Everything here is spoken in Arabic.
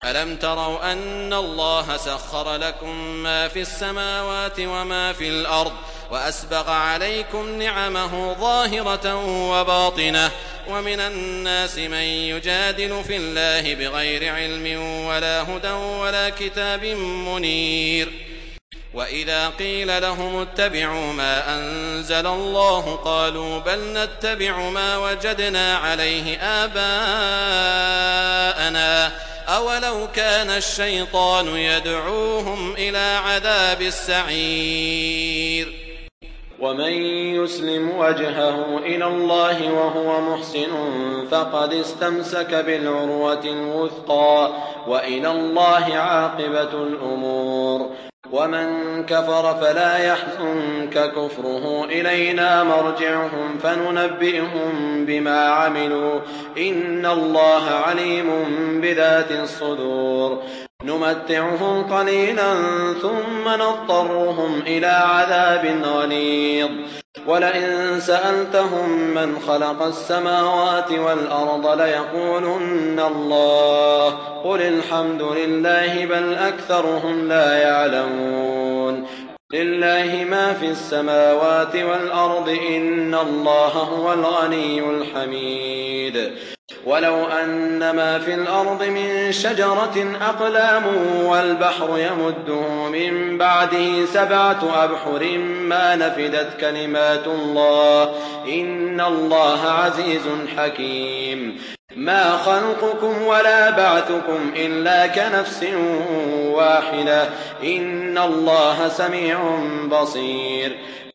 ألم تروا أن الله سخر لكم ما في السماوات وما في الأرض وأسبغ عليكم نعمه ظاهرة وباطنة ومن الناس من يجادل في الله بغير علم ولا هدى ولا كتاب منير وإذا قيل لهم اتبعوا ما أنزل الله قالوا بل نتبع ما وجدنا عليه آباءنا أولو كان الشيطان يدعوهم إلى عذاب السعير ومن يسلم وجهه إلى الله وهو محسن فقد استمسك بالعروة الوثقى وإلى الله عاقبة الأمور ومن كفر فلا يحزنك كفره إلينا مرجعهم فننبئهم بما عملوا إن الله عليم بذات الصدور نمتعهم قليلا ثم نضطرهم إلى عذاب غليظ ولئن سألتهم من خلق السماوات والأرض ليقولن الله قل الحمد لله بل أكثرهم لا يعلمون لله ما في السماوات والأرض إن الله هو الغني الحميد ولو أن ما في الأرض من شجرة أقلام والبحر يمده من بعده 7 أبحر ما نفدت كلمات الله إن الله عزيز حكيم ما خلقكم ولا بعثكم إلا كنفس واحدة إن الله سميع بصير